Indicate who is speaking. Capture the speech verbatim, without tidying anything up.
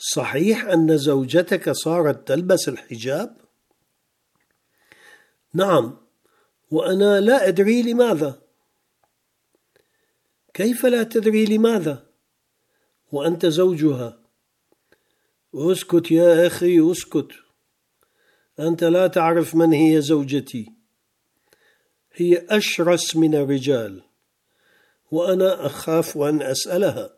Speaker 1: صحيح أن زوجتك صارت تلبس الحجاب؟ نعم، وأنا لا أدري لماذا. كيف لا تدري لماذا وأنت زوجها؟ اسكت يا أخي اسكت، أنت لا تعرف من هي زوجتي. هي أشرس من الرجال، وأنا أخاف أن أسألها.